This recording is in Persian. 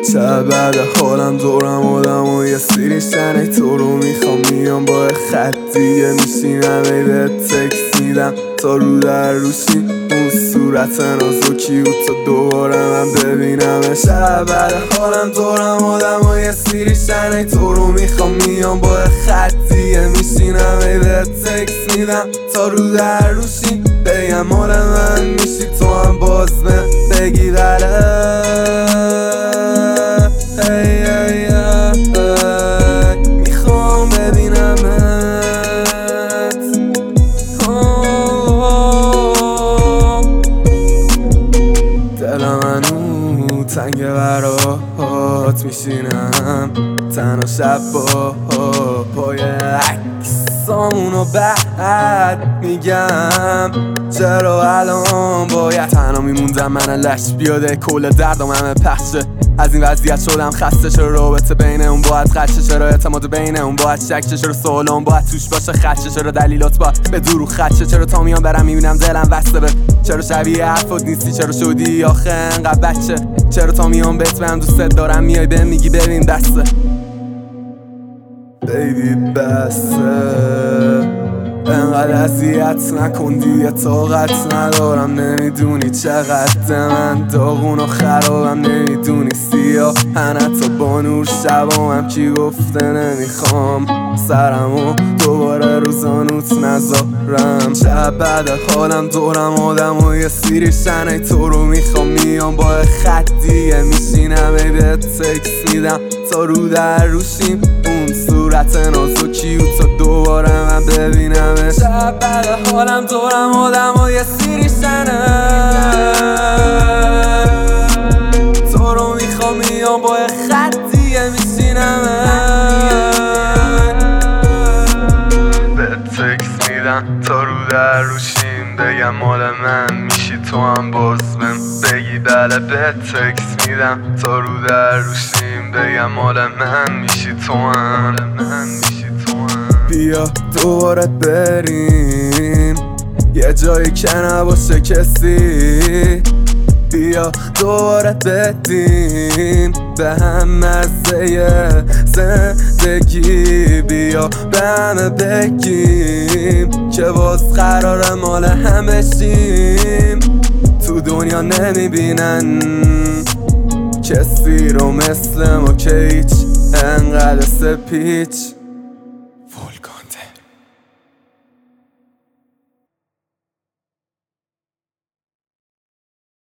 شب بعد حالم دورم آدم و یه سیریشن ای تو رو میخوام میام با خطیه میشینم ای به تکس میدم تا رو در روشی اون صورت نازکی و تا دوباره من ببینم شب بعد حالم دورم آدم و یه سیریشن ای تو رو میخوام میام با خطیه میشینم ای به تکس میدم تا رو در روشی بگم مال من میشی تو هم باز بگی بله میخوام ببینمت دلم منو تنگ برات میشینم تنها شب با پای عکسامونو بعد میگم چرا الان باید تنها میموندم من لش بیاده کل دردم همه پخشه از این وضعیت شدم خسته چرا رابطه بین اون باید خدشه چرا اعتماد بین اون باید شکشه چرا سوالام باید توش باشه خدشه چرا دلیلات باید به دروغ خدشه چرا تا میام برم میبینم دلم وسته به چرا شبیه حرفات نیستی چرا شدی آخه انقدر بچه چرا تا میام بهت بهم دوست دارم میای بهم میگی ببین بسته بیبی بسته انقدر اذیت نکن دیگه طاقت ندارم نمیدونی چقدر من داغون و خرابم نمیدونی سیاه حتی با نور شبامم کی گفته نمیخوام سرمو دوباره رو زانوت نذارم شب بعد حالم دورم آدم و یه سیریشن ای تو رو میخوام میام با خطیه میشینم ای به تکس میدم تا رو در روشیم اون صورت نازکی و تا دوباره من ببینم شب بعد حالم دورم آدم و یه سیریشنه تو رو میخوام میام با خطیه میشینم به تکس میدم تا رو در روشیم بگم مال من میشی تو هم باز بگی بله به تکس میدم تا رو در روشیم بگم مال من میشی تو هم بیا دوباره بریم یه جایی که نباشه کسی بیا دوباره بدیم به هم مزه زندگی بیا به همه بگیم که باز قراره مال هم بشیم تو دنیا نمیبینن کسی رو مثل ما که هیچ انقدر سپیچ